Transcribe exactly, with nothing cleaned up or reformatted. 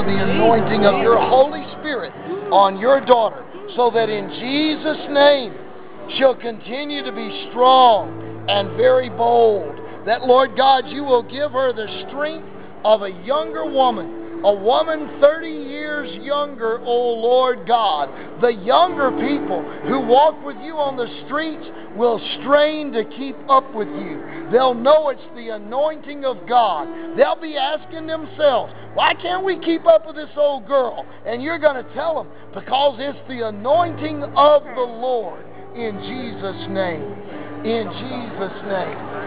the anointing of your Holy Spirit on your daughter, so that in Jesus' name she'll continue to be strong and very bold. That, Lord God, you will give her the strength of a younger woman, a woman thirty years younger, oh Lord God. The younger people who walk with you on the streets will strain to keep up with you. They'll know it's the anointing of God. They'll be asking themselves, why can't we keep up with this old girl? And you're going to tell them, because it's the anointing of the Lord. In Jesus' name. In Jesus' name.